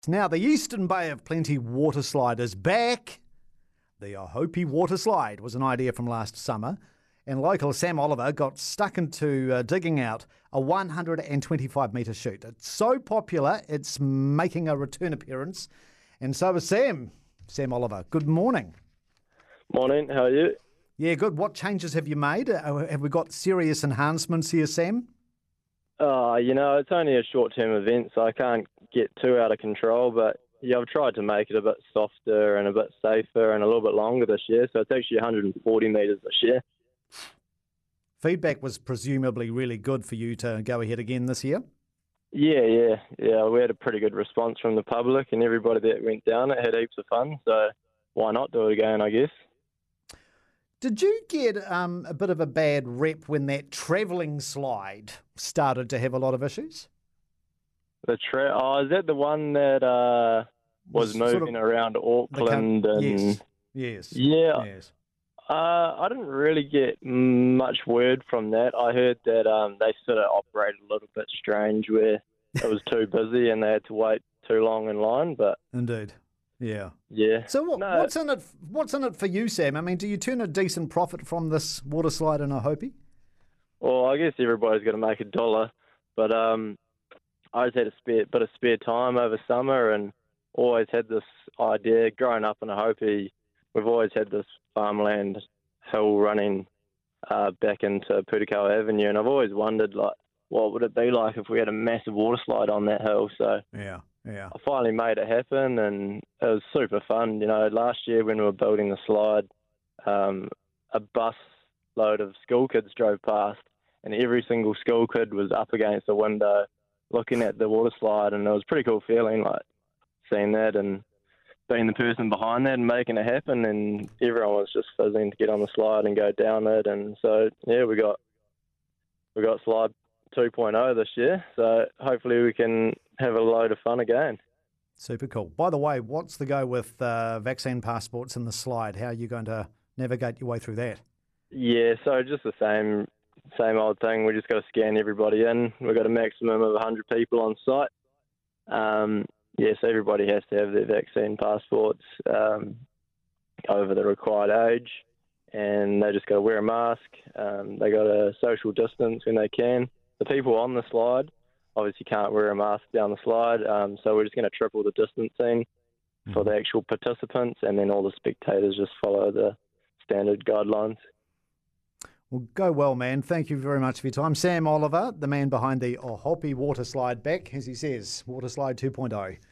Now, the Eastern Bay of Plenty water slide is back. The Ohope water slide was an idea from last summer, and local Sam Oliver got stuck into digging out a 125-metre chute. It's so popular, it's making a return appearance, and so is Sam Oliver. Good morning. Morning, how are you? Yeah, good. What changes have you made? Have we got serious enhancements here, Sam? It's only a short-term event, so I can't get too out of control, but yeah, I've tried to make it a bit softer and a bit safer and a little bit longer this year, so it's actually 140 metres this year. Feedback was presumably really good for you to go ahead again this year? Yeah. We had a pretty good response from the public, and everybody that went down it had heaps of fun, so why not do it again, I guess. Did you get a bit of a bad rep when that travelling slide started to have a lot of issues? Is that the one that was moving around Auckland? Yes. Yeah. Yes. I didn't really get much word from that. I heard that they sort of operated a little bit strange where it was too busy and they had to wait too long in line. But indeed, yeah. So what's in it for you, Sam? I mean, do you turn a decent profit from this water slide in Ohope? Well, I guess everybody's got to make $1, but I just had a bit of spare time over summer and always had this idea. Growing up in Ohope, we've always had this farmland hill running back into Putakawa Avenue, and I've always wondered, what would it be like if we had a massive water slide on that hill? So yeah. I finally made it happen, and it was super fun. Last year when we were building the slide, a bus load of school kids drove past, and every single school kid was up against the window looking at the water slide, and it was a pretty cool feeling, seeing that and being the person behind that and making it happen, and everyone was just fizzing to get on the slide and go down it. And so yeah, we got slide 2.0 this year, so hopefully we can have a load of fun again. Super cool. By the way, what's the go with vaccine passports in the slide? How are you going to navigate your way through that? Yeah, so just the same old thing. We just got to scan everybody in. We've got a maximum of 100 people on site. So everybody has to have their vaccine passports over the required age, and they just got to wear a mask. They got to social distance when they can. The people on the slide obviously can't wear a mask down the slide, so we're just going to triple the distancing for the actual participants, and then all the spectators just follow the standard guidelines. Well, go well, man. Thank you very much for your time. Sam Oliver, the man behind the Ohope water slide back, as he says, water slide 2.0.